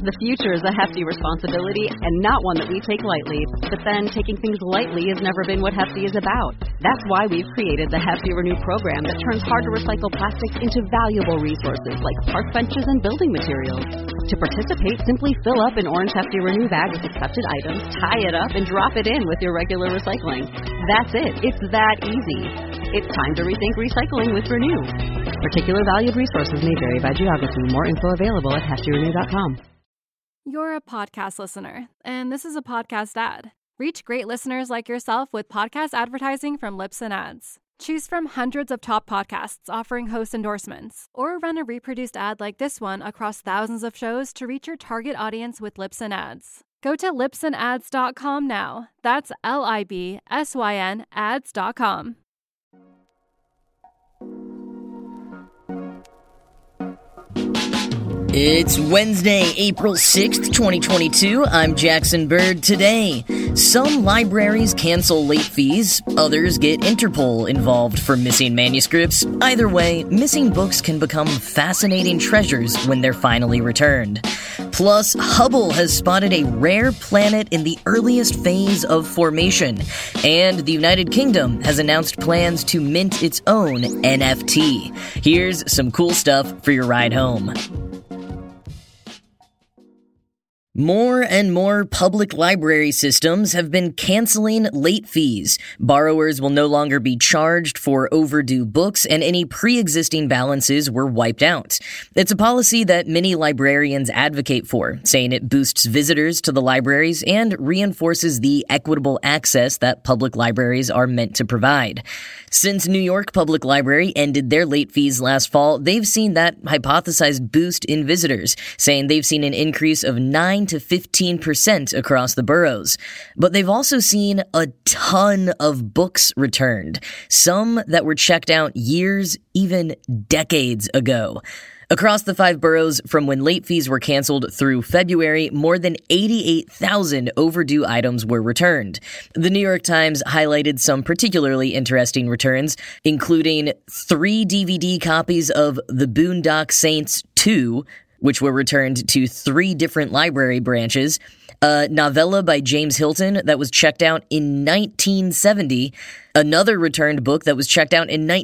The future is a hefty responsibility and not one that we take lightly. But then taking things lightly has never been what Hefty is about. That's why we've created the Hefty Renew program that turns hard-to-recycle plastics into valuable resources like park benches and building materials. To participate, simply fill up an orange Hefty Renew bag with accepted items, tie it up, and drop it in with your regular recycling. That's it. It's that easy. It's time to rethink recycling with Renew. Particular valued resources may vary by geography. More info available at heftyrenew.com. You're a podcast listener, and this is a podcast ad. Reach great listeners like yourself with podcast advertising from Libsyn Ads. Choose from hundreds of top podcasts offering host endorsements, or run a reproduced ad like this one across thousands of shows to reach your target audience with Libsyn Ads. Go to libsynads.com now. That's LIBSYN ads.com. It's Wednesday, April 6th, 2022. I'm Jackson Bird. Today, some libraries cancel late fees, others get Interpol involved for missing manuscripts. Either way, missing books can become fascinating treasures when they're finally returned. Plus, Hubble has spotted a rare planet in the earliest phase of formation, and the United Kingdom has announced plans to mint its own NFT. Here's some cool stuff for your ride home. More and more public library systems have been canceling late fees. Borrowers will no longer be charged for overdue books, and any pre-existing balances were wiped out. It's a policy that many librarians advocate for, saying it boosts visitors to the libraries and reinforces the equitable access that public libraries are meant to provide. Since New York Public Library ended their late fees last fall, they've seen that hypothesized boost in visitors, saying they've seen an increase of 9 to 15% across the boroughs. But they've also seen a ton of books returned, some that were checked out years, even decades ago. Across the 5 boroughs, from when late fees were canceled through February, more than 88,000 overdue items were returned. The New York Times highlighted some particularly interesting returns, including 3 DVD copies of The Boondock Saints 2, which were returned to 3 different library branches, a novella by James Hilton that was checked out in 1970, another returned book that was checked out in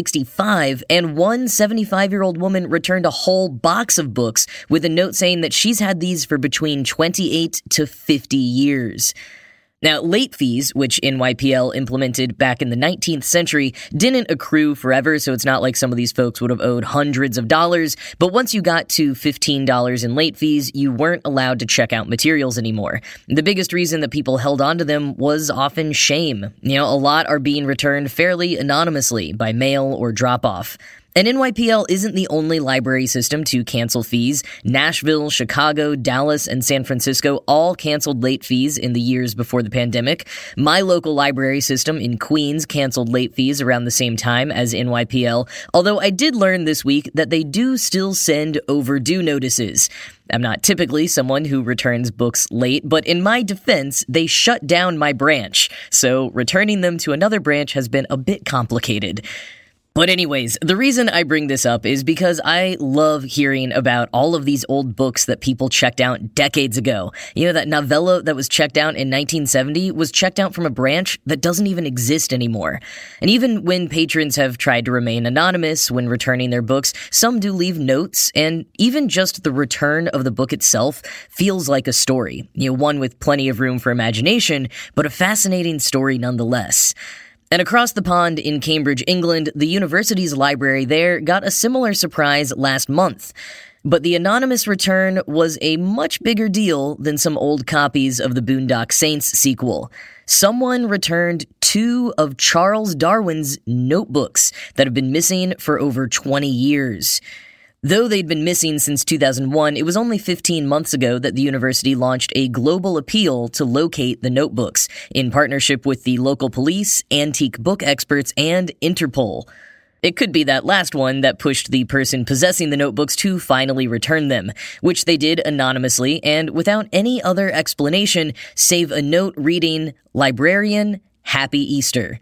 1965, and one 75-year-old woman returned a whole box of books with a note saying that she's had these for between 28 to 50 years. Now, late fees, which NYPL implemented back in the 19th century, didn't accrue forever, so it's not like some of these folks would have owed hundreds of dollars, but once you got to $15 in late fees, you weren't allowed to check out materials anymore. The biggest reason that people held on to them was often shame. A lot are being returned fairly anonymously by mail or drop-off. And NYPL isn't the only library system to cancel fees. Nashville, Chicago, Dallas, and San Francisco all canceled late fees in the years before the pandemic. My local library system in Queens canceled late fees around the same time as NYPL, although I did learn this week that they do still send overdue notices. I'm not typically someone who returns books late, but in my defense, they shut down my branch, so returning them to another branch has been a bit complicated. But anyways, the reason I bring this up is because I love hearing about all of these old books that people checked out decades ago. That novella that was checked out in 1970 was checked out from a branch that doesn't even exist anymore. And even when patrons have tried to remain anonymous when returning their books, some do leave notes, and even just the return of the book itself feels like a story. One with plenty of room for imagination, but a fascinating story nonetheless. And across the pond in Cambridge, England, the university's library there got a similar surprise last month. But the anonymous return was a much bigger deal than some old copies of the Boondock Saints sequel. Someone returned 2 of Charles Darwin's notebooks that have been missing for over 20 years. Though they'd been missing since 2001, it was only 15 months ago that the university launched a global appeal to locate the notebooks, in partnership with the local police, antique book experts, and Interpol. It could be that last one that pushed the person possessing the notebooks to finally return them, which they did anonymously and without any other explanation, save a note reading, "Librarian, Happy Easter."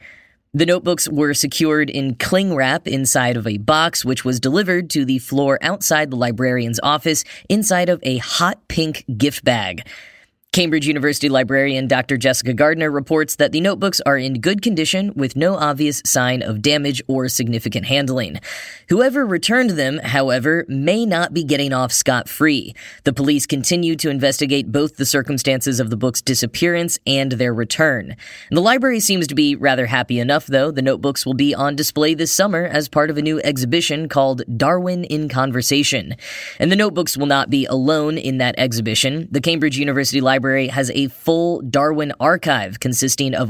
The notebooks were secured in cling wrap inside of a box, which was delivered to the floor outside the librarian's office inside of a hot pink gift bag. Cambridge University librarian Dr. Jessica Gardner reports that the notebooks are in good condition with no obvious sign of damage or significant handling. Whoever returned them, however, may not be getting off scot-free. The police continue to investigate both the circumstances of the book's disappearance and their return. The library seems to be rather happy enough, though. The notebooks will be on display this summer as part of a new exhibition called Darwin in Conversation. And the notebooks will not be alone in that exhibition. The Cambridge University Library has a full Darwin archive consisting of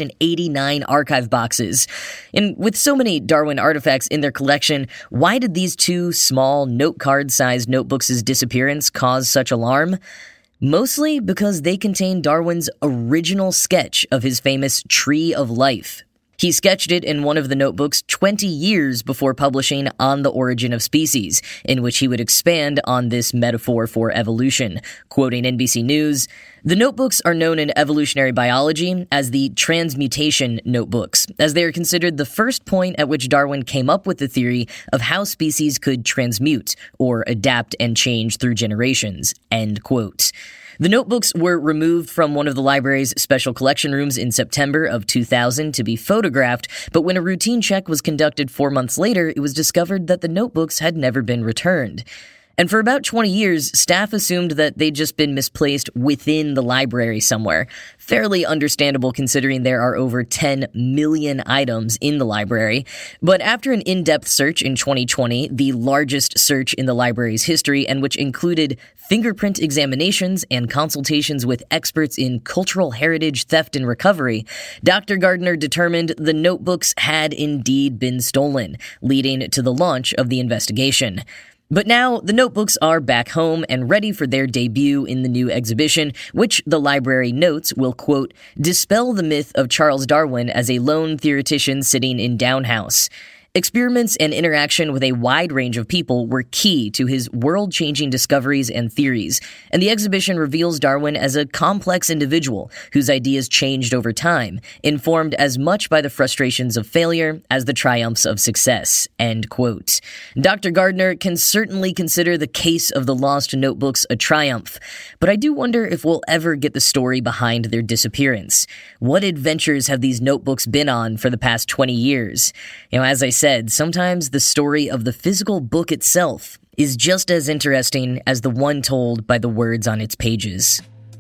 189 archive boxes. And with so many Darwin artifacts in their collection, why did these two small note card-sized notebooks' disappearance cause such alarm? Mostly because they contain Darwin's original sketch of his famous Tree of Life. He sketched it in one of the notebooks 20 years before publishing On the Origin of Species, in which he would expand on this metaphor for evolution. Quoting NBC News, "The notebooks are known in evolutionary biology as the transmutation notebooks, as they are considered the first point at which Darwin came up with the theory of how species could transmute, or adapt and change through generations." End quote. The notebooks were removed from one of the library's special collection rooms in September of 2000 to be photographed, but when a routine check was conducted 4 months later, it was discovered that the notebooks had never been returned. And for about 20 years, staff assumed that they'd just been misplaced within the library somewhere. Fairly understandable considering there are over 10 million items in the library. But after an in-depth search in 2020, the largest search in the library's history, and which included fingerprint examinations and consultations with experts in cultural heritage, theft, and recovery, Dr. Gardner determined the notebooks had indeed been stolen, leading to the launch of the investigation. But now, the notebooks are back home and ready for their debut in the new exhibition, which the library notes will, quote, dispel the myth of Charles Darwin as a lone theoretician sitting in Down House. Experiments and interaction with a wide range of people were key to his world-changing discoveries and theories, and the exhibition reveals Darwin as a complex individual whose ideas changed over time, informed as much by the frustrations of failure as the triumphs of success, end quote. Dr. Gardner can certainly consider the case of the lost notebooks a triumph, but I do wonder if we'll ever get the story behind their disappearance. What adventures have these notebooks been on for the past 20 years? As I said, sometimes the story of the physical book itself is just as interesting as the one told by the words on its pages.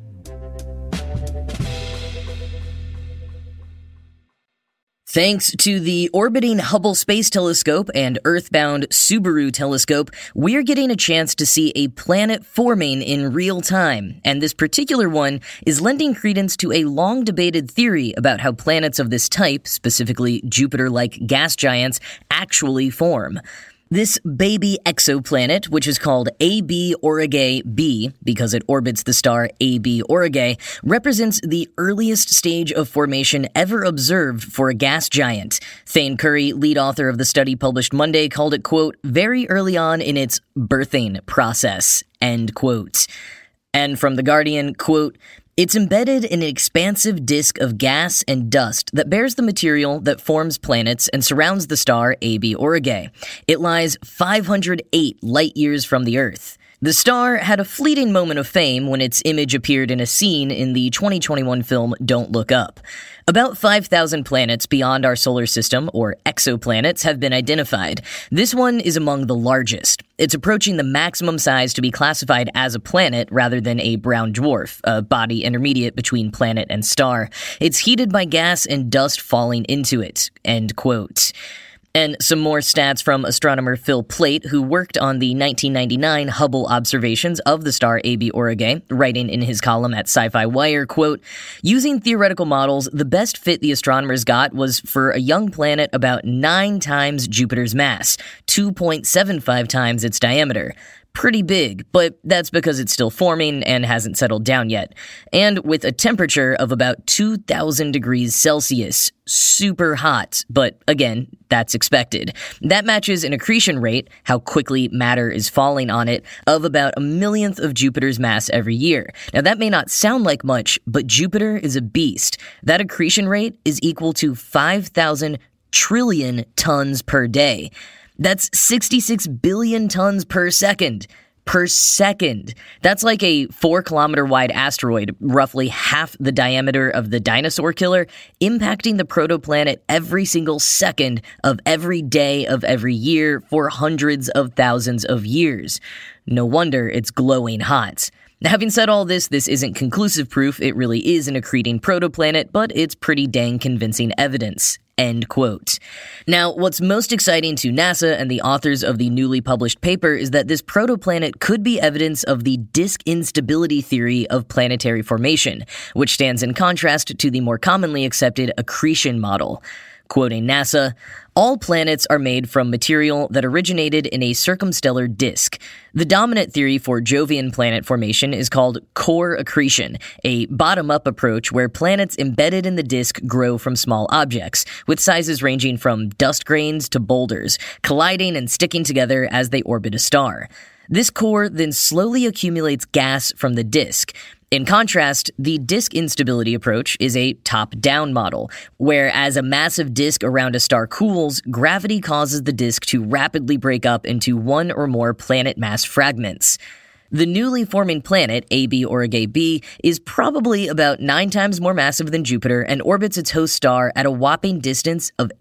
Thanks to the orbiting Hubble Space Telescope and Earthbound Subaru Telescope, we're getting a chance to see a planet forming in real time, and this particular one is lending credence to a long-debated theory about how planets of this type, specifically Jupiter-like gas giants, actually form. This baby exoplanet, which is called AB Aurigae b because it orbits the star AB Aurigae, represents the earliest stage of formation ever observed for a gas giant. Thane Curry, lead author of the study published Monday, called it, quote, very early on in its birthing process, end quote. And from The Guardian, quote, it's embedded in an expansive disk of gas and dust that bears the material that forms planets and surrounds the star AB Aurigae. It lies 508 light-years from the Earth. The star had a fleeting moment of fame when its image appeared in a scene in the 2021 film Don't Look Up. About 5,000 planets beyond our solar system, or exoplanets, have been identified. This one is among the largest. It's approaching the maximum size to be classified as a planet rather than a brown dwarf, a body intermediate between planet and star. It's heated by gas and dust falling into it, end quote. And some more stats from astronomer Phil Plait, who worked on the 1999 Hubble observations of the star AB Aurigae, writing in his column at Sci-Fi Wire, quote, using theoretical models, the best fit the astronomers got was for a young planet about 9 times Jupiter's mass, 2.75 times its diameter. pretty big, but that's because it's still forming and hasn't settled down yet. And with a temperature of about 2,000 degrees Celsius, super hot, but again, that's expected. That matches an accretion rate, how quickly matter is falling on it, of about 1/1,000,000th of Jupiter's mass every year. Now that may not sound like much, but Jupiter is a beast. That accretion rate is equal to 5,000 trillion tons per day. That's 66 billion tons per second. Per second. That's like a 4-kilometer wide asteroid, roughly half the diameter of the dinosaur killer, impacting the protoplanet every single second of every day of every year for hundreds of thousands of years. No wonder it's glowing hot. Now, having said all this isn't conclusive proof it really is an accreting protoplanet, but it's pretty dang convincing evidence. End quote. Now, what's most exciting to NASA and the authors of the newly published paper is that this protoplanet could be evidence of the disk instability theory of planetary formation, which stands in contrast to the more commonly accepted accretion model. Quoting NASA, "All planets are made from material that originated in a circumstellar disk. The dominant theory for Jovian planet formation is called core accretion, a bottom-up approach where planets embedded in the disk grow from small objects, with sizes ranging from dust grains to boulders, colliding and sticking together as they orbit a star. This core then slowly accumulates gas from the disk. In contrast, the disk instability approach is a top-down model, where as a massive disk around a star cools, gravity causes the disk to rapidly break up into one or more planet mass fragments. The newly forming planet, AB Aurigae b, is probably about 9 times more massive than Jupiter and orbits its host star at a whopping distance of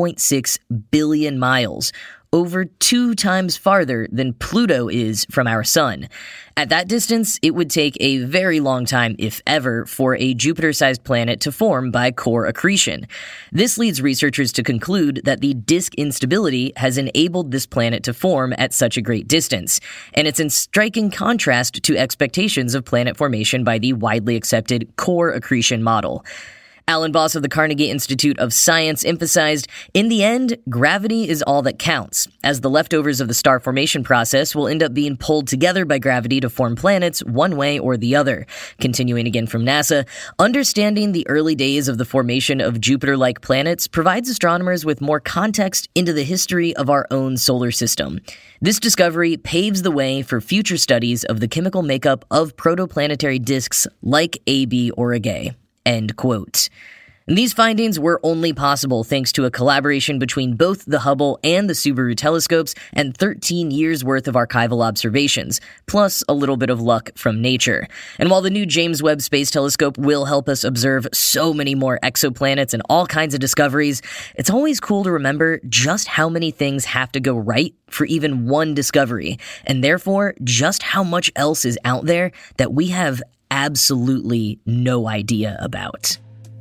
8.6 billion miles, over 2 times farther than Pluto is from our sun. At that distance, it would take a very long time, if ever, for a Jupiter-sized planet to form by core accretion. This leads researchers to conclude that the disk instability has enabled this planet to form at such a great distance, and it's in striking contrast to expectations of planet formation by the widely accepted core accretion model. Alan Boss of the Carnegie Institute of Science emphasized, "In the end, gravity is all that counts, as the leftovers of the star formation process will end up being pulled together by gravity to form planets one way or the other." Continuing again from NASA, "Understanding the early days of the formation of Jupiter-like planets provides astronomers with more context into the history of our own solar system. This discovery paves the way for future studies of the chemical makeup of protoplanetary disks like AB Aurigae." End quote. And these findings were only possible thanks to a collaboration between both the Hubble and the Subaru telescopes and 13 years' worth of archival observations, plus a little bit of luck from nature. And while the new James Webb Space Telescope will help us observe so many more exoplanets and all kinds of discoveries, it's always cool to remember just how many things have to go right for even one discovery, and therefore just how much else is out there that we have absolutely no idea about.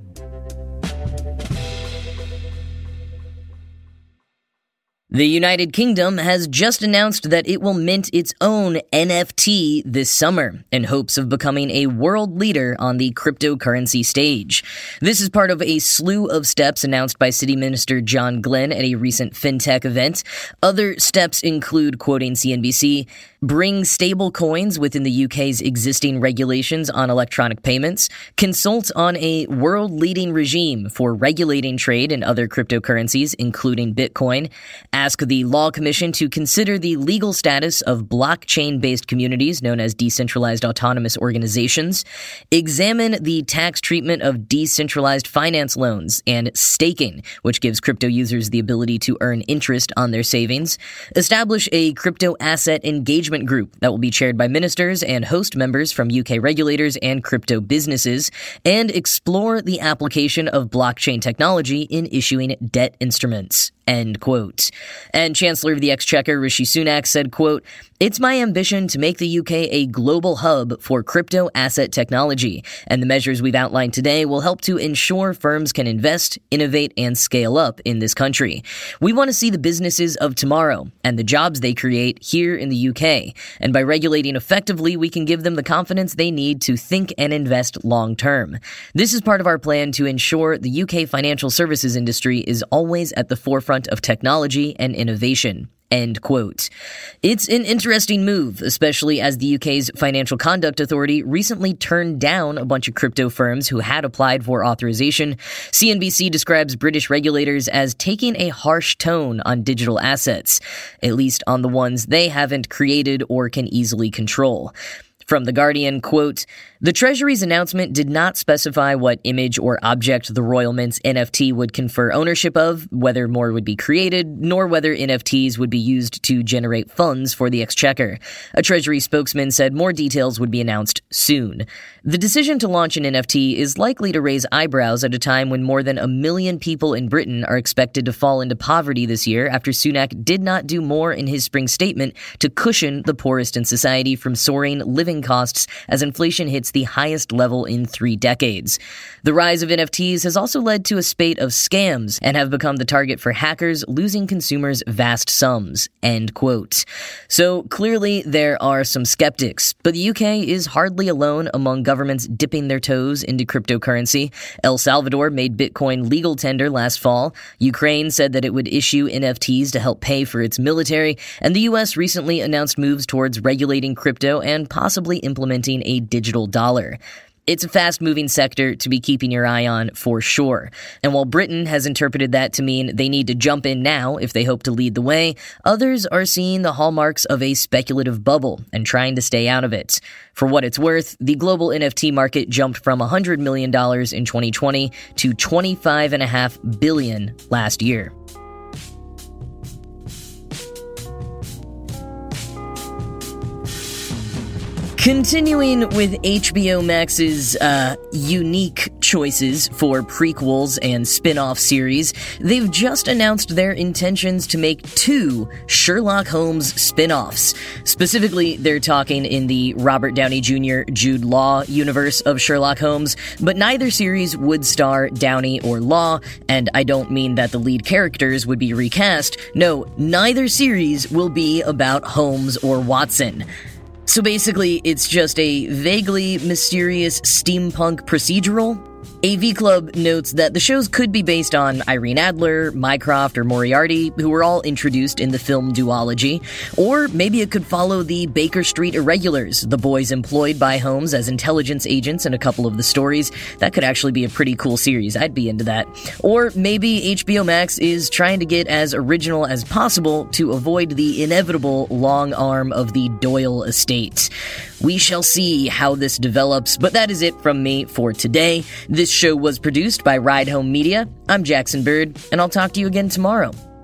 The United Kingdom has just announced that it will mint its own NFT this summer in hopes of becoming a world leader on the cryptocurrency stage. This is part of a slew of steps announced by City Minister John Glenn at a recent fintech event. Other steps include, quoting CNBC, "Bring stable coins within the UK's existing regulations on electronic payments, consult on a world-leading regime for regulating trade in other cryptocurrencies, including Bitcoin, ask the Law Commission to consider the legal status of blockchain-based communities known as decentralized autonomous organizations, examine the tax treatment of decentralized finance loans and staking, which gives crypto users the ability to earn interest on their savings, establish a crypto asset engagement group that will be chaired by ministers and host members from UK regulators and crypto businesses, and explore the application of blockchain technology in issuing debt instruments." End quote. And Chancellor of the Exchequer Rishi Sunak said, quote, "It's my ambition to make the UK a global hub for crypto asset technology, and the measures we've outlined today will help to ensure firms can invest, innovate, and scale up in this country. We want to see the businesses of tomorrow and the jobs they create here in the UK, and by regulating effectively, we can give them the confidence they need to think and invest long term. This is part of our plan to ensure the UK financial services industry is always at the forefront of technology and innovation." End quote. It's an interesting move, especially as the UK's Financial Conduct Authority recently turned down a bunch of crypto firms who had applied for authorization. CNBC describes British regulators as taking a harsh tone on digital assets, at least on the ones they haven't created or can easily control. From The Guardian, quote, "The Treasury's announcement did not specify what image or object the Royal Mint's NFT would confer ownership of, whether more would be created, nor whether NFTs would be used to generate funds for the Exchequer. A Treasury spokesman said more details would be announced soon. The decision to launch an NFT is likely to raise eyebrows at a time when more than 1 million people in Britain are expected to fall into poverty this year after Sunak did not do more in his spring statement to cushion the poorest in society from soaring living costs as inflation hits the highest level in 3 decades. The rise of NFTs has also led to a spate of scams and have become the target for hackers losing consumers vast sums." End quote. So clearly there are some skeptics, but the UK is hardly alone among governments dipping their toes into cryptocurrency. El Salvador made Bitcoin legal tender last fall. Ukraine said that it would issue NFTs to help pay for its military, and the US recently announced moves towards regulating crypto and possibly implementing a digital dollar. It's a fast-moving sector to be keeping your eye on for sure. And while Britain has interpreted that to mean they need to jump in now if they hope to lead the way, others are seeing the hallmarks of a speculative bubble and trying to stay out of it. For what it's worth, the global NFT market jumped from $100 million in 2020 to $25.5 billion last year. Continuing with HBO Max's unique choices for prequels and spin-off series, they've just announced their intentions to make 2 Sherlock Holmes spin-offs. Specifically, they're talking in the Robert Downey Jr. Jude Law universe of Sherlock Holmes, but neither series would star Downey or Law, and I don't mean that the lead characters would be recast. No, neither series will be about Holmes or Watson. So basically, it's just a vaguely mysterious steampunk procedural. AV Club notes that the shows could be based on Irene Adler, Mycroft, or Moriarty, who were all introduced in the film duology, or maybe it could follow the Baker Street Irregulars, the boys employed by Holmes as intelligence agents in a couple of the stories. That could actually be a pretty cool series. I'd be into that. Or maybe HBO Max is trying to get as original as possible to avoid the inevitable long arm of the Doyle estate. We shall see how this develops, but that is it from me for today. This show was produced by Ride Home Media. I'm Jackson Bird, and I'll talk to you again tomorrow.